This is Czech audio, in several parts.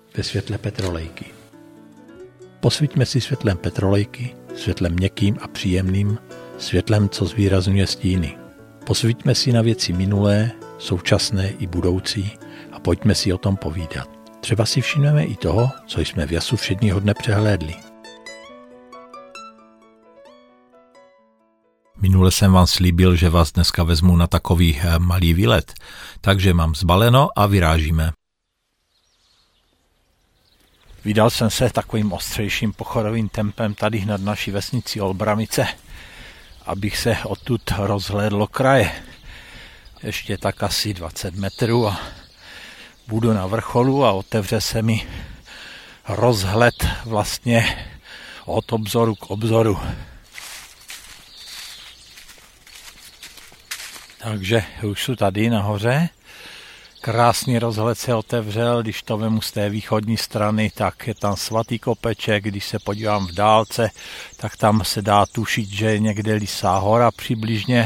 ve světle petrolejky. Posvíťme si světlem petrolejky, světlem měkkým a příjemným, světlem, co zvýrazňuje stíny. Posvíťme si na věci minulé, současné i budoucí a pojďme si o tom povídat. Třeba si všimneme i toho, co jsme v jasu všedního dne přehlédli. Minule jsem vám slíbil, že vás dneska vezmu na takový malý výlet, takže mám zbaleno a vyrážíme. Vydal jsem se takovým ostřejším pochodovým tempem tady nad naší vesnici Olbramice, abych se odtud rozhlédl kraje. Ještě tak asi 20 metrů a budu na vrcholu a otevře se mi rozhled vlastně od obzoru k obzoru. Takže už jsou tady nahoře. Krásný rozhled se otevřel, když to vemu z té východní strany, tak je tam svatý kopeček, když se podívám v dálce, tak tam se dá tušit, že někde Lysá hora přibližně.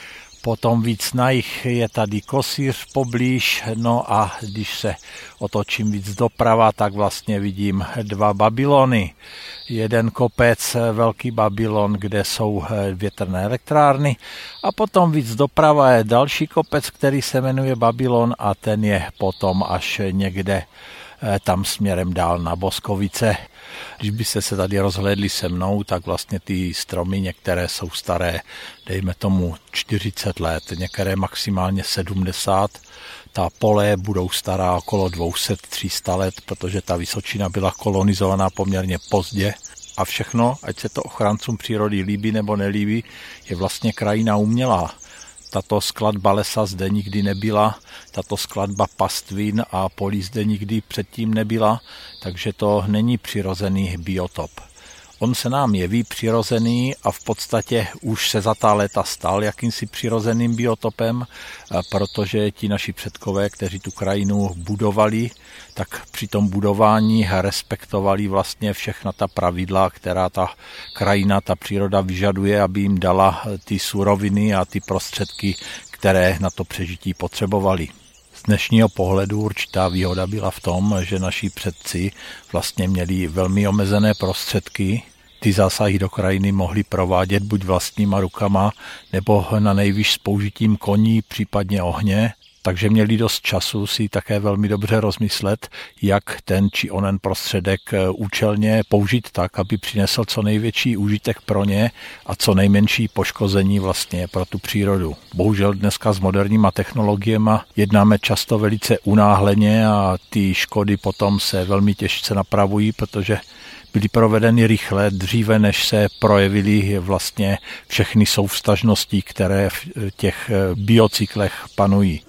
Potom víc na jih je tady Kosíř poblíž, no a když se otočím víc doprava, tak vlastně vidím 2 Babylony. Jeden kopec, Velký Babylon, kde jsou větrné elektrárny a potom víc doprava je další kopec, který se jmenuje Babylon a ten je potom až někde tam směrem dál na Boskovice. Když byste se tady rozhlédli se mnou, tak vlastně ty stromy některé jsou staré, dejme tomu 40 let, některé maximálně 70. Ta pole budou stará okolo 200-300 let, protože ta Vysočina byla kolonizovaná poměrně pozdě. A všechno, ať se to ochráncům přírody líbí nebo nelíbí, je vlastně krajina umělá. Tato skladba lesa zde nikdy nebyla, tato skladba pastvin a polí zde nikdy předtím nebyla, takže to není přirozený biotop. On se nám jeví přirozený a v podstatě už se za ta léta stal jakýmsi přirozeným biotopem, protože ti naši předkové, kteří tu krajinu budovali, tak při tom budování respektovali vlastně všechna ta pravidla, která ta krajina, ta příroda vyžaduje, aby jim dala ty suroviny a ty prostředky, které na to přežití potřebovali. Z dnešního pohledu určitá výhoda byla v tom, že naši předci vlastně měli velmi omezené prostředky. Ty zásahy do krajiny mohli provádět buď vlastníma rukama, nebo na nejvýš s použitím koní, případně ohně. Takže měli dost času si také velmi dobře rozmyslet, jak ten či onen prostředek účelně použít tak, aby přinesl co největší užitek pro ně a co nejmenší poškození vlastně pro tu přírodu. Bohužel dneska s moderníma technologiemi jednáme často velice unáhleně a ty škody potom se velmi těžce napravují, protože byly provedeny rychle, dříve než se projevily vlastně všechny souvztažnosti, které v těch biocyklech panují.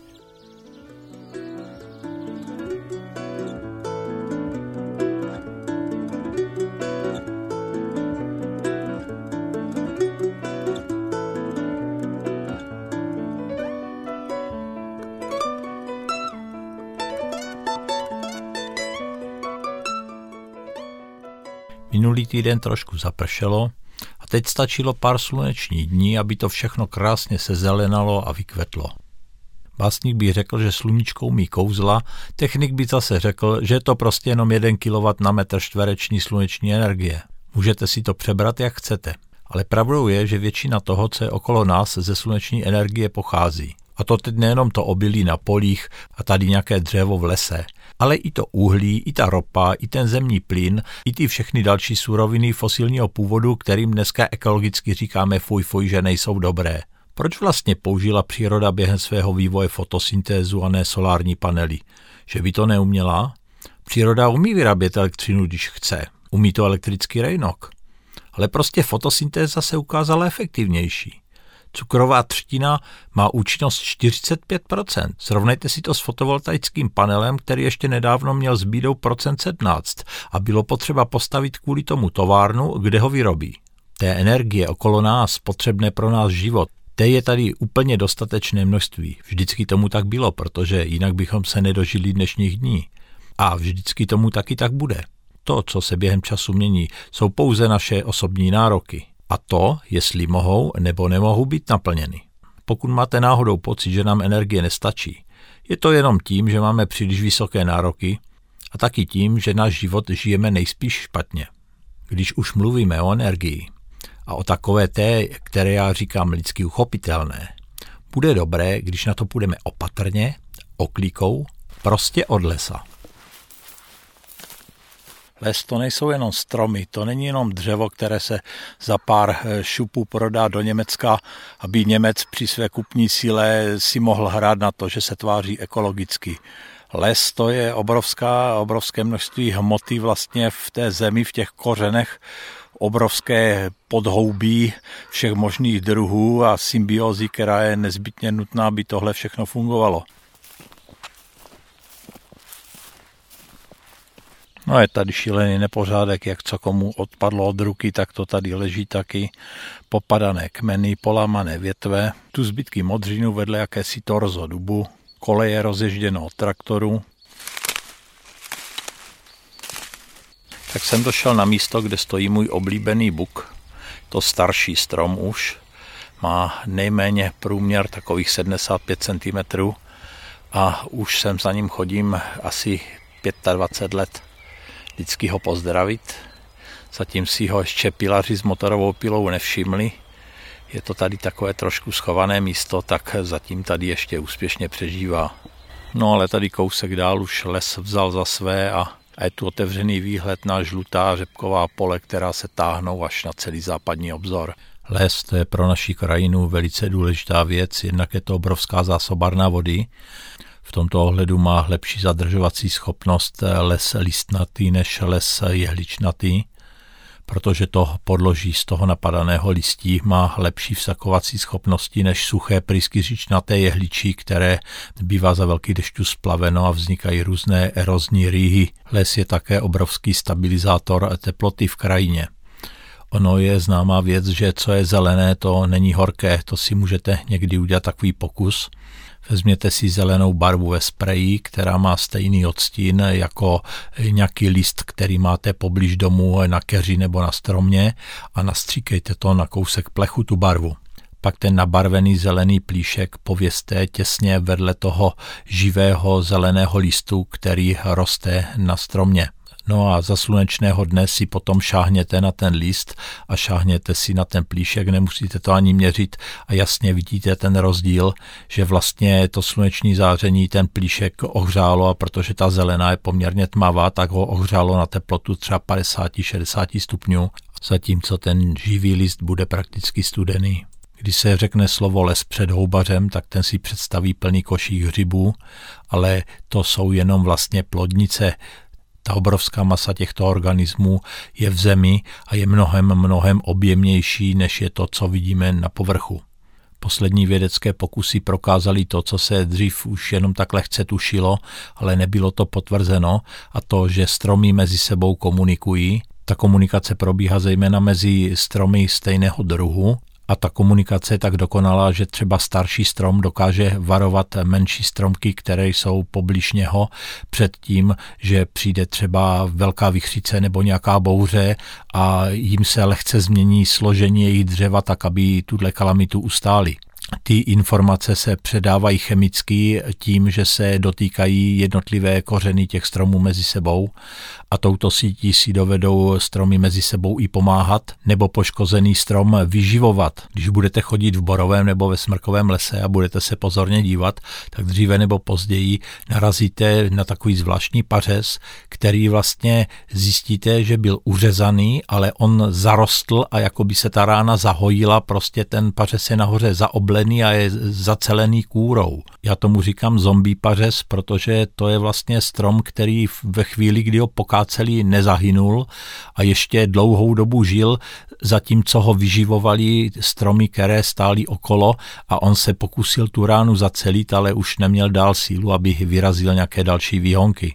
Minulý týden trošku zapršelo a teď stačilo pár slunečních dní, aby to všechno krásně sezelenalo a vykvetlo. Básník by řekl, že sluníčko umí kouzla, technik by zase řekl, že je to prostě jenom 1 kW na metr čtvereční sluneční energie. Můžete si to přebrat, jak chcete. Ale pravdou je, že většina toho, co je okolo nás, ze sluneční energie pochází. A to teď nejenom to obilí na polích a tady nějaké dřevo v lese, ale i to uhlí, i ta ropa, i ten zemní plyn, i ty všechny další suroviny fosilního původu, kterým dneska ekologicky říkáme fuj, že nejsou dobré. Proč vlastně použila příroda během svého vývoje fotosyntézu a ne solární panely? Že by to neuměla? Příroda umí vyrábět elektřinu, když chce. Umí to elektrický rejnok. Ale prostě fotosyntéza se ukázala efektivnější. Cukrová třtina má účinnost 45%. Srovnejte si to s fotovoltaickým panelem, který ještě nedávno měl s bídou procent 17 a bylo potřeba postavit kvůli tomu továrnu, kde ho vyrobí. Té energie okolo nás, potřebné pro náš život, té je tady úplně dostatečné množství. Vždycky tomu tak bylo, protože jinak bychom se nedožili dnešních dní. A vždycky tomu taky tak bude. To, co se během času mění, jsou pouze naše osobní nároky. A to, jestli mohou nebo nemohou být naplněny. Pokud máte náhodou pocit, že nám energie nestačí, je to jenom tím, že máme příliš vysoké nároky A taky tím, že náš život žijeme nejspíš špatně. Když už mluvíme o energii a o takové té, které já říkám lidsky uchopitelné, bude dobré, když na to půjdeme opatrně, oklíkou, prostě od lesa. Les to nejsou jenom stromy, to není jenom dřevo, které se za pár šupů prodá do Německa, aby Němec při své kupní síle si mohl hrát na to, že se tváří ekologicky. Les to je obrovské množství hmoty vlastně v té zemi, v těch kořenech, obrovské podhoubí všech možných druhů a symbiózy, která je nezbytně nutná, aby tohle všechno fungovalo. No je tady šílený nepořádek, jak co komu odpadlo od ruky, tak to tady leží taky. Popadané kmeny, polamané větve, tu zbytky modřinu vedle jakési torzo dubu, koleje rozježděno od traktoru. Tak jsem došel na místo, kde stojí můj oblíbený buk. To starší strom už. Má nejméně průměr takových 75 cm a už jsem za ním chodím asi 25 let. Vždycky ho pozdravit. Zatím si ho ještě pilaři s motorovou pilou nevšimli. Je to tady takové trošku schované místo, tak zatím tady ještě úspěšně přežívá. No ale tady kousek dál už les vzal za své a je tu otevřený výhled na žlutá řepková pole, která se táhnou až na celý západní obzor. Les to je pro naši krajinu velice důležitá věc, jednak je to obrovská zásobárna vody. V tomto ohledu má lepší zadržovací schopnost les listnatý než les jehličnatý, protože to podloží z toho napadaného listí má lepší vsakovací schopnosti než suché pryskyřičnaté jehličí, které bývá za velký dešťů splaveno a vznikají různé erozní rýhy. Les je také obrovský stabilizátor teploty v krajině. Ono je známá věc, že co je zelené, to není horké, to si můžete někdy udělat takový pokus. Vezměte si zelenou barvu ve spreji, která má stejný odstín jako nějaký list, který máte poblíž domu na keři nebo na stromě a nastříkejte to na kousek plechu tu barvu. Pak ten nabarvený zelený plíšek pověste těsně vedle toho živého zeleného listu, který roste na stromě. No a za slunečného dne si potom šáhněte na ten list a šáhněte si na ten plíšek, nemusíte to ani měřit a jasně vidíte ten rozdíl, že vlastně to sluneční záření ten plíšek ohřálo a protože ta zelená je poměrně tmavá, tak ho ohřálo na teplotu třeba 50-60 stupňů, zatímco ten živý list bude prakticky studený. Když se řekne slovo les před houbařem, tak ten si představí plný košík hřibů, ale to jsou jenom vlastně plodnice. Ta obrovská masa těchto organismů je v zemi a je mnohem objemnější, než je to, co vidíme na povrchu. Poslední vědecké pokusy prokázaly to, co se dřív už jenom tak lehce tušilo, ale nebylo to potvrzeno, a to, že stromy mezi sebou komunikují. Ta komunikace probíhá zejména mezi stromy stejného druhu. A ta komunikace je tak dokonalá, že třeba starší strom dokáže varovat menší stromky, které jsou poblíž něho před tím, že přijde třeba velká vichřice nebo nějaká bouře a jim se lehce změní složení jejich dřeva tak, aby tuhle kalamitu ustáli. Ty informace se předávají chemicky tím, že se dotýkají jednotlivé kořeny těch stromů mezi sebou a touto sítí si dovedou stromy mezi sebou i pomáhat nebo poškozený strom vyživovat. Když budete chodit v borovém nebo ve smrkovém lese a budete se pozorně dívat, tak dříve nebo později narazíte na takový zvláštní pařez, který vlastně zjistíte, že byl uřezaný, ale on zarostl a jako by se ta rána zahojila, prostě ten pařez je nahoře zaoblený a je zacelený kůrou. Já tomu říkám zombie pařez, protože to je vlastně strom, který ve chvíli, kdy ho pokáceli, nezahynul a ještě dlouhou dobu žil, zatímco ho vyživovali stromy, které stály okolo a on se pokusil tu ránu zacelit, ale už neměl dál sílu, aby vyrazil nějaké další výhonky.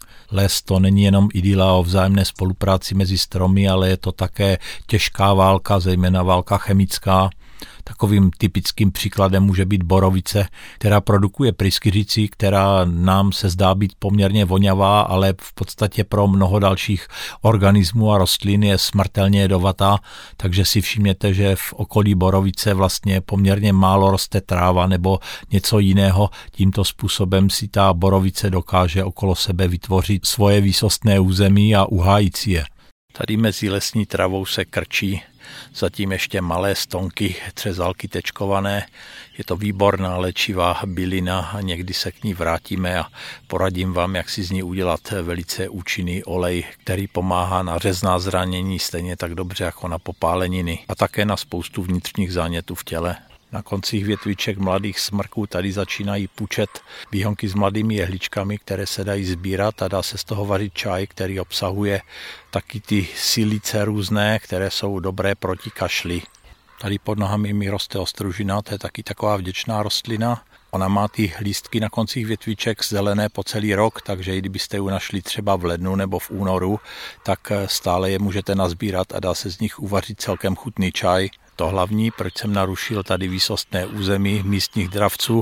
Les to není jenom idyla o vzájemné spolupráci mezi stromy, ale je to také těžká válka, zejména válka chemická. Takovým typickým příkladem může být borovice, která produkuje pryskyřici, která nám se zdá být poměrně vonavá, ale v podstatě pro mnoho dalších organismů a rostlin je smrtelně jedovatá, takže si všimněte, že v okolí borovice vlastně poměrně málo roste tráva nebo něco jiného. Tímto způsobem si ta borovice dokáže okolo sebe vytvořit svoje výsostné území a uhájit si je. Tady mezi lesní travou se krčí zatím ještě malé stonky třezalky tečkované. Je to výborná léčivá bylina a někdy se k ní vrátíme a poradím vám, jak si z ní udělat velice účinný olej, který pomáhá na řezná zranění stejně tak dobře jako na popáleniny a také na spoustu vnitřních zánětů v těle. Na koncích větviček mladých smrků tady začínají pučet výhonky s mladými jehličkami, které se dají sbírat a dá se z toho vařit čaj, který obsahuje taky ty silice různé, které jsou dobré proti kašli. Tady pod nohami mi roste ostružina, to je taky taková vděčná rostlina. Ona má ty lístky na koncích větviček zelené po celý rok, takže i kdybyste ji našli třeba v lednu nebo v únoru, tak stále je můžete nazbírat a dá se z nich uvařit celkem chutný čaj. To hlavní, proč jsem narušil tady výsostné území místních dravců,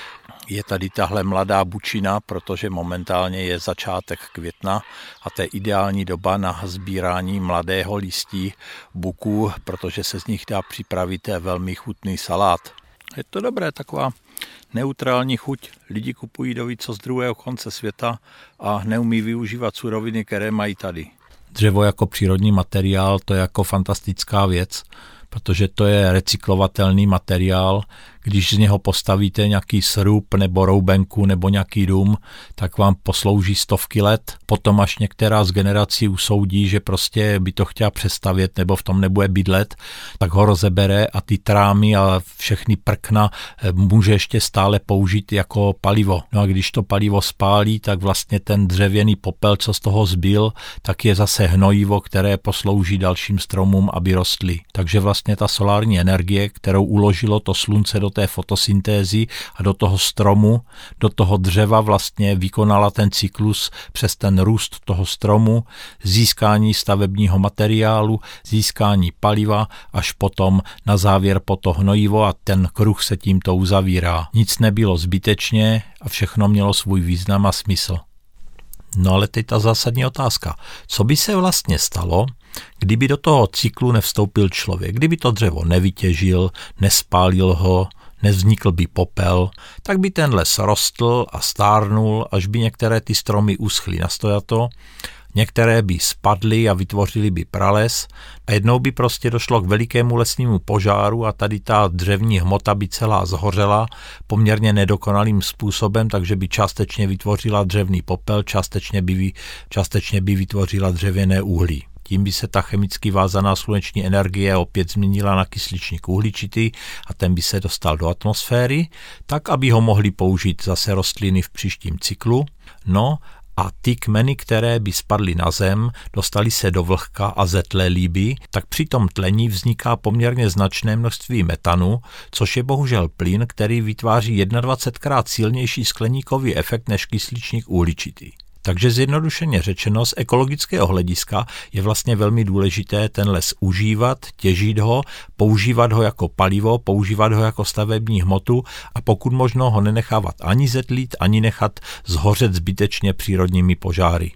je tady tahle mladá bučina, protože momentálně je začátek května a to je ideální doba na sbírání mladého listí buků, protože se z nich dá připravit velmi chutný salát. Je to dobré, taková neutrální chuť. Lidi kupují do víc z druhého konce světa a neumí využívat suroviny, které mají tady. Dřevo jako přírodní materiál, to je jako fantastická věc, protože to je recyklovatelný materiál. Když z něho postavíte nějaký srub nebo roubenku nebo nějaký dům, tak vám poslouží stovky let. Potom až některá z generací usoudí, že prostě by to chtěla přestavět nebo v tom nebude bydlet, tak ho rozebere a ty trámy a všechny prkna může ještě stále použít jako palivo. No a když to palivo spálí, tak vlastně ten dřevěný popel, co z toho zbyl, tak je zase hnojivo, které poslouží dalším stromům, aby rostly. Takže vlastně ta solární energie, kterou uložilo to slunce do té fotosyntézy a do toho stromu, do toho dřeva vlastně vykonala ten cyklus přes ten růst toho stromu, získání stavebního materiálu, získání paliva, až potom na závěr po to hnojivo a ten kruh se tímto uzavírá. Nic nebylo zbytečně a všechno mělo svůj význam a smysl. No ale teď ta zásadní otázka. Co by se vlastně stalo, kdyby do toho cyklu nevstoupil člověk? Kdyby to dřevo nevytěžil, nespálil ho, nevznikl by popel, tak by ten les rostl a stárnul, až by některé ty stromy uschly na stojato, některé by spadly a vytvořily by prales a jednou by prostě došlo k velikému lesnímu požáru a tady ta dřevní hmota by celá zhořela poměrně nedokonalým způsobem, takže by částečně vytvořila dřevný popel, částečně by vytvořila dřevěné uhlí. Tím by se ta chemicky vázaná sluneční energie opět změnila na kysličník uhličitý a ten by se dostal do atmosféry, tak aby ho mohli použít zase rostliny v příštím cyklu. No a ty kmeny, které by spadly na zem, dostaly se do vlhka a zetlelí by, tak při tom tlení vzniká poměrně značné množství metanu, což je bohužel plyn, který vytváří 21krát silnější skleníkový efekt než kysličník uhličitý. Takže zjednodušeně řečeno, z ekologického hlediska je vlastně velmi důležité ten les užívat, těžit ho, používat ho jako palivo, používat ho jako stavební hmotu a pokud možno ho nenechávat ani zetlít, ani nechat zhořet zbytečně přírodními požáry.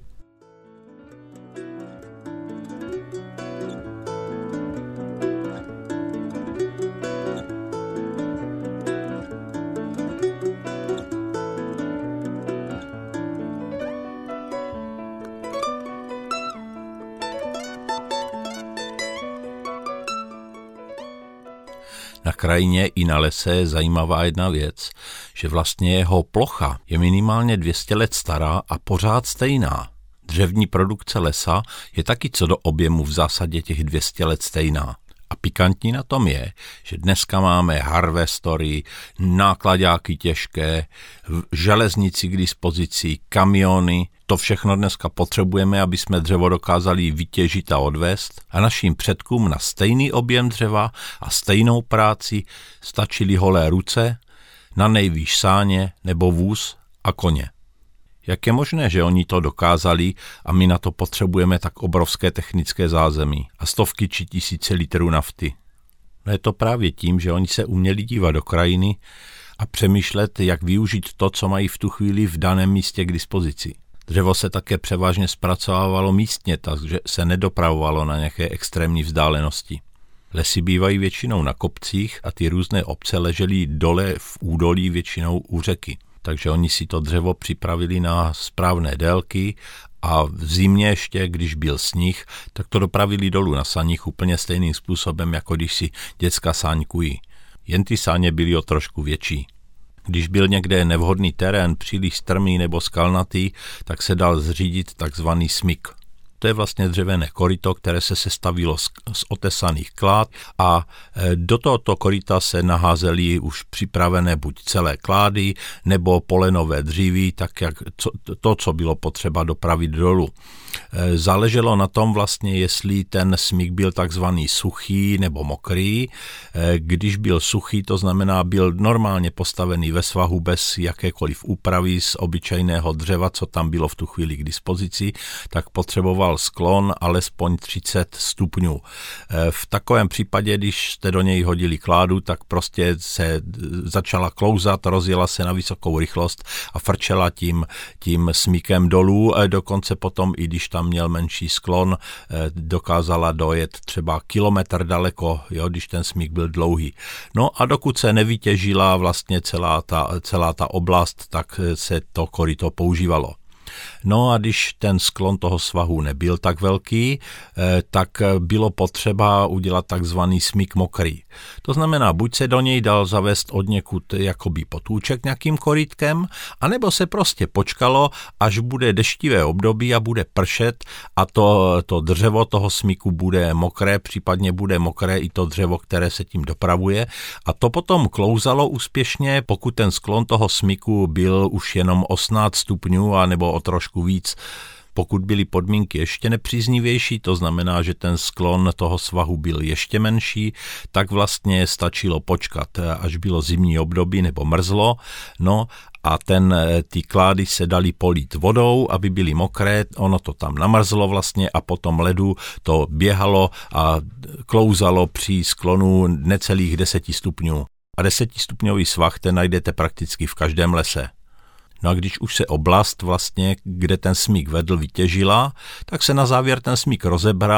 Na krajině i na lese je zajímavá jedna věc, že vlastně jeho plocha je minimálně 200 let stará a pořád stejná. Dřevní produkce lesa je taky co do objemu v zásadě těch 200 let stejná. A pikantní na tom je, že dneska máme harvestory, nákladáky těžké, železnici k dispozici, kamiony. To všechno dneska potřebujeme, aby jsme dřevo dokázali vytěžit a odvést. A našim předkům na stejný objem dřeva a stejnou práci stačily holé ruce, na nejvýš sáně nebo vůz a koně. Jak je možné, že oni to dokázali a my na to potřebujeme tak obrovské technické zázemí a stovky či tisíce litrů nafty? No je to právě tím, že oni se uměli dívat do krajiny a přemýšlet, jak využít to, co mají v tu chvíli v daném místě k dispozici. Dřevo se také převážně zpracovávalo místně, takže se nedopravovalo na nějaké extrémní vzdálenosti. Lesy bývají většinou na kopcích a ty různé obce ležely dole v údolí většinou u řeky. Takže oni si to dřevo připravili na správné délky a v zimě ještě, když byl sníh, tak to dopravili dolů na saních úplně stejným způsobem, jako když si děcka sáňkují. Jen ty sáně byly o trošku větší. Když byl někde nevhodný terén, příliš strmý nebo skalnatý, tak se dal zřídit takzvaný smyk. To je vlastně dřevěné koryto, které se sestavilo z otesaných klád a do tohoto koryta se naházely už připravené buď celé klády nebo polenové dříví, tak jak to, co bylo potřeba dopravit dolů. Záleželo na tom vlastně, jestli ten smyk byl takzvaný suchý nebo mokrý. Když byl suchý, to znamená byl normálně postavený ve svahu bez jakékoliv úpravy z obyčejného dřeva, co tam bylo v tu chvíli k dispozici, tak potřeboval sklon alespoň 30 stupňů. V takovém případě, když jste do něj hodili kládu, tak prostě se začala klouzat, rozjela se na vysokou rychlost a frčela tím smykem dolů, dokonce potom, i když tam měl menší sklon, dokázala dojet třeba kilometr daleko, jo, když ten smyk byl dlouhý. No a dokud se nevytěžila vlastně celá ta oblast, tak se to koryto používalo. No a když ten sklon toho svahu nebyl tak velký, tak bylo potřeba udělat takzvaný smyk mokrý. To znamená, buď se do něj dal zavést odněkud jakoby potůček nějakým korytkem, anebo se prostě počkalo, až bude deštivé období a bude pršet a to dřevo toho smyku bude mokré, případně bude mokré i to dřevo, které se tím dopravuje a to potom klouzalo úspěšně, pokud ten sklon toho smyku byl už jenom 18 stupňů a nebo o trošku víc. Pokud byly podmínky ještě nepříznivější, to znamená, že ten sklon toho svahu byl ještě menší, tak vlastně stačilo počkat, až bylo zimní období nebo mrzlo, no a ty klády se daly polít vodou, aby byly mokré, ono to tam namrzlo vlastně a potom ledu to běhalo a klouzalo při sklonu necelých 10 stupňů. A 10stupňový svah ten najdete prakticky v každém lese. No a když už se oblast vlastně, kde ten smyk vedl, vytěžila, tak se na závěr ten smyk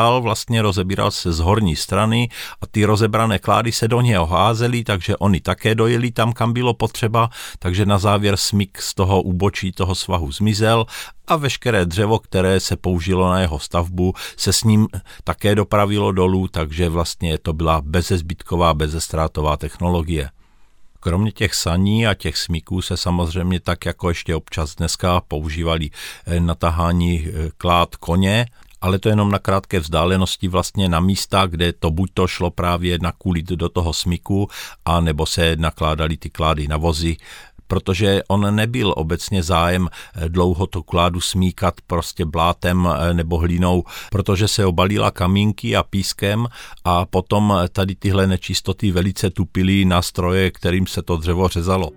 rozebíral se z horní strany a ty rozebrané klády se do něho házely, takže oni také dojeli tam, kam bylo potřeba, takže na závěr smyk z toho úbočí toho svahu zmizel a veškeré dřevo, které se použilo na jeho stavbu, se s ním také dopravilo dolů, takže vlastně to byla bezezbytková, bezztrátová technologie. Kromě těch saní a těch smyků se samozřejmě tak jako ještě občas dneska používali na tahání klád koně, ale to jenom na krátké vzdálenosti vlastně na místa, kde to buď to šlo právě nakulit do toho smyku, a nebo se nakládaly ty klády na vozy, protože on nebyl obecně zájem dlouho tu kládu smíkat prostě blátem nebo hlínou, protože se obalila kamínky a pískem a potom tady tyhle nečistoty velice tupily na stroje, kterým se to dřevo řezalo.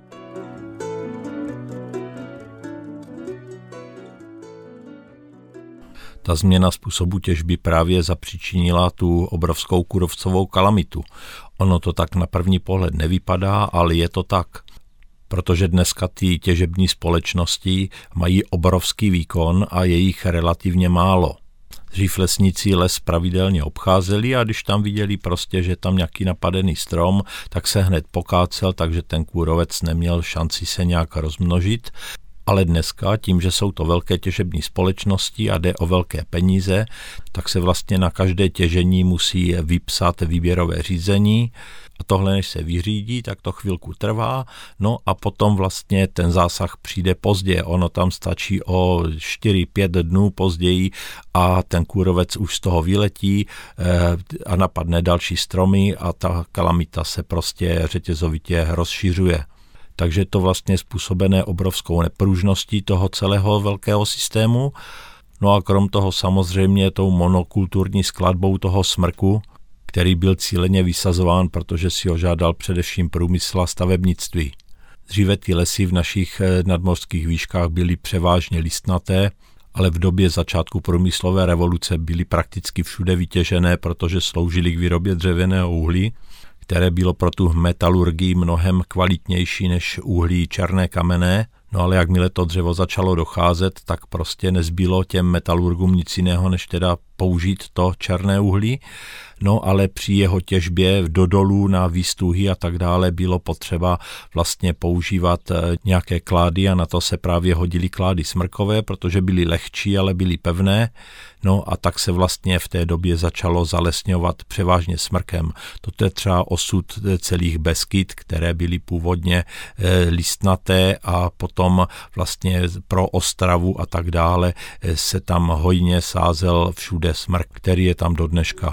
Ta změna způsobu těžby právě zapříčinila tu obrovskou kůrovcovou kalamitu. Ono to tak na první pohled nevypadá, ale je to tak. Protože dneska ty těžební společnosti mají obrovský výkon a je jich relativně málo. Dřív lesníci les pravidelně obcházeli a když tam viděli prostě, že tam nějaký napadený strom, tak se hned pokácel, takže ten kůrovec neměl šanci se nějak rozmnožit. Ale dneska, tím, že jsou to velké těžební společnosti a jde o velké peníze, tak se vlastně na každé těžení musí vypsat výběrové řízení. A tohle, než se vyřídí, tak to chvilku trvá, no a potom vlastně ten zásah přijde pozdě. Ono tam stačí o 4-5 dnů později a ten kůrovec už z toho vyletí a napadne další stromy a ta kalamita se prostě řetězovitě rozšiřuje. Takže to vlastně je způsobené obrovskou nepružností toho celého velkého systému. No a krom toho samozřejmě tou monokulturní skladbou toho smrku, který byl cíleně vysazován, protože si ho žádal především průmysl a stavebnictví. Dříve ty lesy v našich nadmořských výškách byly převážně listnaté, ale v době začátku průmyslové revoluce byly prakticky všude vytěžené, protože sloužily k výrobě dřevěného uhlí, které bylo pro tu metalurgii mnohem kvalitnější než uhlí černé kamenné. No ale jakmile to dřevo začalo docházet, tak prostě nezbylo těm metalurgům nic jiného, než teda použít to černé uhlí. No ale při jeho těžbě do dolů na výstuhy a tak dále bylo potřeba vlastně používat nějaké klády a na to se právě hodily klády smrkové, protože byly lehčí, ale byly pevné. No a tak se vlastně v té době začalo zalesňovat převážně smrkem. Toto je třeba osud celých Beskyd, které byly původně listnaté a potom vlastně pro Ostravu a tak dále se tam hojně sázel všude smrk, který je tam do dneška.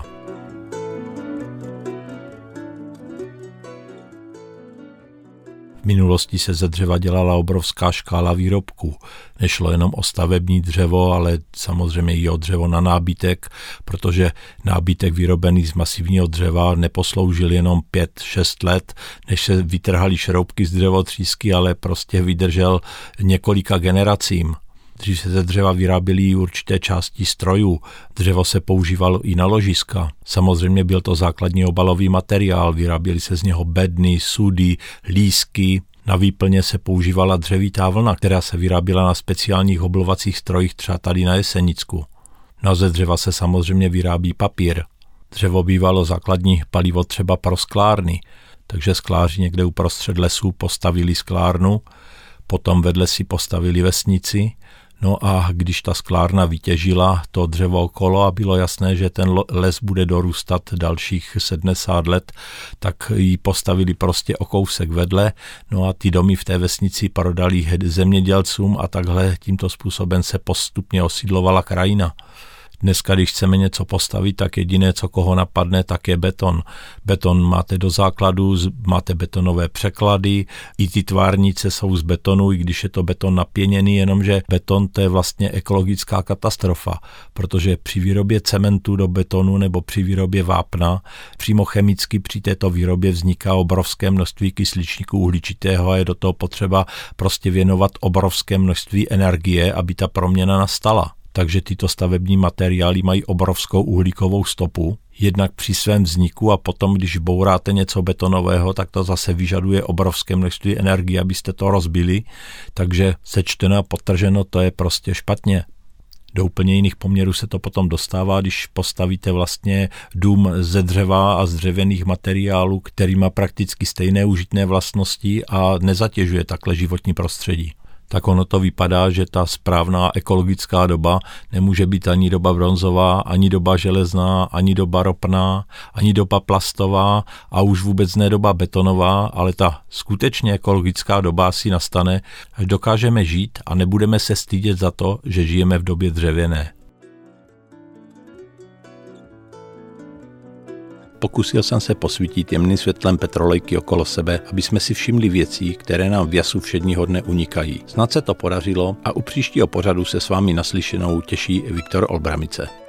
V minulosti se ze dřeva dělala obrovská škála výrobků. Nešlo jenom o stavební dřevo, ale samozřejmě i o dřevo na nábytek, protože nábytek vyrobený z masivního dřeva neposloužil jenom 5-6 let, než se vytrhaly šroubky z dřevotřísky, ale prostě vydržel několika generacím. Dřív se ze dřeva vyráběly určité části strojů. Dřevo se používalo i na ložiska. Samozřejmě byl to základní obalový materiál, vyráběly se z něho bedny, sudy, lísky. Na výplně se používala dřevitá vlna, která se vyráběla na speciálních oblovacích strojích třeba tady na Jesenicku. No ze dřeva se samozřejmě vyrábí papír. Dřevo bývalo základní palivo třeba pro sklárny, takže skláři někde uprostřed lesů postavili sklárnu, potom vedle si postavili vesnici. No a když ta sklárna vytěžila to dřevo okolo a bylo jasné, že ten les bude dorůstat dalších 70 let, tak ji postavili prostě o kousek vedle. No a ty domy v té vesnici prodali zemědělcům a takhle tímto způsobem se postupně osídlovala krajina. Dneska, když chceme něco postavit, tak jediné, co koho napadne, tak je beton. Beton máte do základu, máte betonové překlady, i ty tvárnice jsou z betonu, i když je to beton napěněný, jenomže beton to je vlastně ekologická katastrofa, protože při výrobě cementu do betonu nebo při výrobě vápna, přímo chemicky při této výrobě vzniká obrovské množství kysličníku uhličitého a je do toho potřeba prostě věnovat obrovské množství energie, aby ta proměna nastala. Takže tyto stavební materiály mají obrovskou uhlíkovou stopu, jednak při svém vzniku a potom, když bouráte něco betonového, tak to zase vyžaduje obrovské množství energie, abyste to rozbili, takže sečteno a podtrženo to je prostě špatně. Do úplně jiných poměrů se to potom dostává, když postavíte vlastně dům ze dřeva a z dřevěných materiálů, který má prakticky stejné užitné vlastnosti a nezatěžuje takhle životní prostředí. Tak ono to vypadá, že ta správná ekologická doba nemůže být ani doba bronzová, ani doba železná, ani doba ropná, ani doba plastová a už vůbec ne doba betonová, ale ta skutečně ekologická doba si nastane, až dokážeme žít a nebudeme se stydět za to, že žijeme v době dřevěné. Pokusil jsem se posvítit jemným světlem petrolejky okolo sebe, aby jsme si všimli věcí, které nám v jasu všedního dne unikají. Snad se to podařilo a u příštího pořadu se s vámi naslyšenou těší Viktor Olbramice.